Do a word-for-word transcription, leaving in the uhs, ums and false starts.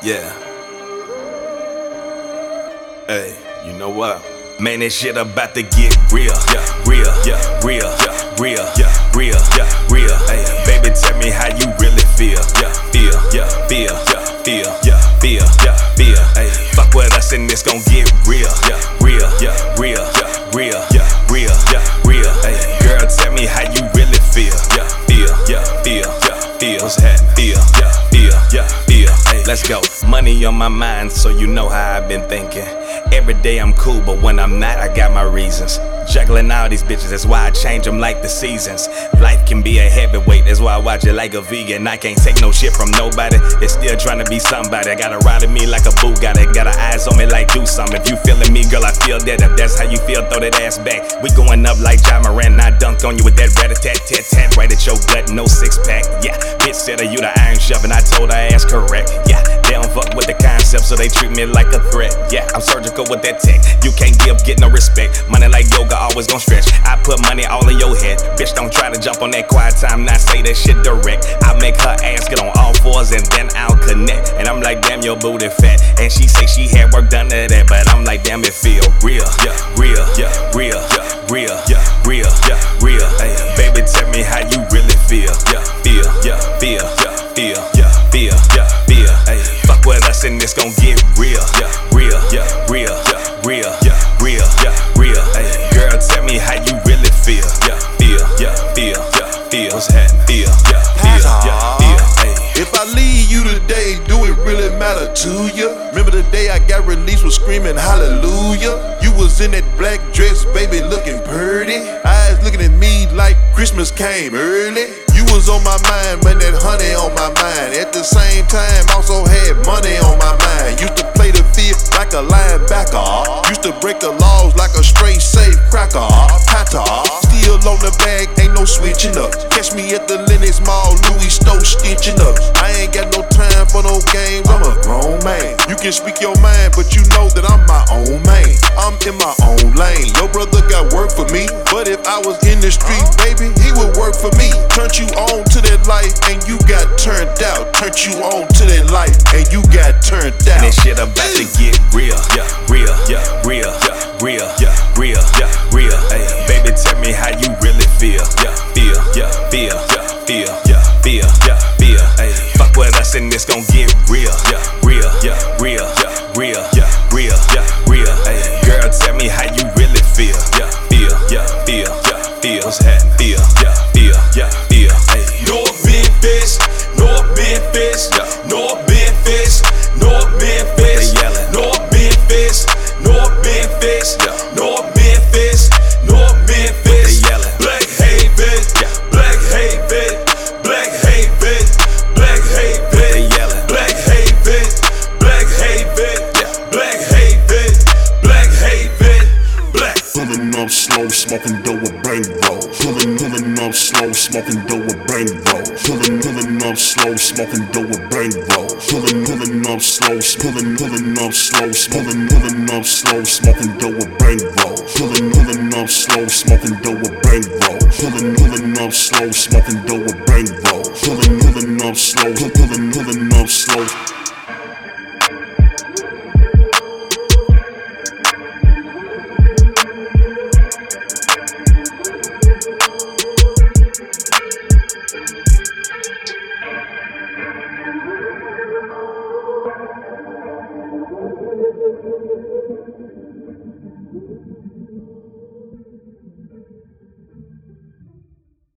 Yeah. Hey, you know what? Man, this shit about to get real. Yeah, real, yeah, real, yeah, real, yeah, real, yeah, real. Hey, baby, tell me how you really feel. Yeah, feel, yeah, feel, yeah, feel, yeah, feel, yeah, feel. Hey, fuck with us and it's gon' get real. Yeah, real, yeah, real, yeah, real, yeah, real, yeah, real. Hey, girl, tell me how you really feel. Yeah, feel, yeah, feel, yeah, feel. What's happening? Feel, yeah, feel, yeah, feel. Hey, let's go. Money on my mind, so you know how I've been thinking. Every day I'm cool, but when I'm not, I got my reasons. Juggling all these bitches, that's why I change them like the seasons. Life can be a heavyweight, that's why I watch it like a vegan. I can't take no shit from nobody, they still trying to be somebody. Got a ride at me like a Bugatti, got her eyes on me like do something. If you feeling me, girl, I feel that. If that's how you feel, throw that ass back. We going up like Ja Morant, I dunk on you with that rat-a-tat-tat-tat right at your gut, no six-pack. Yeah, bitch said her, you the iron chef, and I told her ass correct. Yeah, they don't fuck with the concept, so they treat me like a threat. Yeah, I'm surgical with that tech, you can't give, get no respect. Money like yoga, always gon' stretch. I put money all in your head. Bitch, don't try to jump on that quiet time, not say that shit direct. I make her ass get on all fours and then I'll connect. And I'm like, damn, your booty fat. And she say she had work done to that, but I'm like, damn, it feel real, yeah, real, yeah, real, yeah, real, yeah, real, yeah, real. Hey, baby, tell me how you really feel. Yeah, feel, yeah, feel, yeah, feel, yeah, feel, yeah, feel. Hey, fuck with us and it's gon' get real. Yeah, real, yeah, real, yeah, real, yeah, real, yeah, real. Hey, girl, tell me how you really feel. Yeah, feel, yeah, feel, yeah, feel. What's happening? Feel, yeah, feel, yeah, feel. Hey. If I leave you today, do it really matter to you? Remember the day I got released with screaming hallelujah? You was in that black dress, baby, looking pretty. Eyes looking at me like Christmas came early. You was on my mind, man, that honey on my mind. At the same time, also had money on my mind. Used to play the field like a linebacker. Used to break the laws like a straight safe cracker. Tata, still on the bag, ain't no switching up. Catch me at the Lennox Mall, Louis Stowe stitching up. I ain't got no time for no games, I'm a grown man. You can speak your mind, but you know that I'm my own man. I'm in my own lane. Your brother got work for me, but if I was in the street, baby, he would work for me. Turned you on to that life, and you got turned out. Turned you on to that life, and you got turned out. And this shit about to get real, yeah, real, yeah, real, yeah, real, yeah, real, yeah, real. Hey, baby, tell me how you really feel. Yeah, feel, yeah, feel, yeah, feel, yeah, feel, yeah, feel. Hey, fuck with us and it's gon' get real. Yeah, real, yeah, real, yeah, real, yeah, real, yeah, real. Hey, girl, tell me how you really feel. Yeah, feel, yeah, feel, yeah, feel. What's happening? Feel, yeah, feel, yeah, feel. Hey, North Memphis, North Memphis, North Memphis, North Memphis, North Memphis, North Memphis, North Memphis, North Memphis, Black Haven, Black Haven, Black Haven, Black Haven, Black Haven, Black Haven, Black Haven, Black Haven, Black. Pulling up slow, smoking dough with bang roll. Pulling, pulling up slow, smoking dough with bang roll. Pulling, pulling up slow, smoking dough with bang roll. Pulling, pulling up slow, pulling, pulling up slow, pulling, pulling up slow, smoking dough with bang roll. Pulling, pulling up slow, smoking dough with bang roll. Pulling, pulling up slow, smoking dough with bang roll. Pulling, pulling up slow, pulling, pulling up slow. Thank you.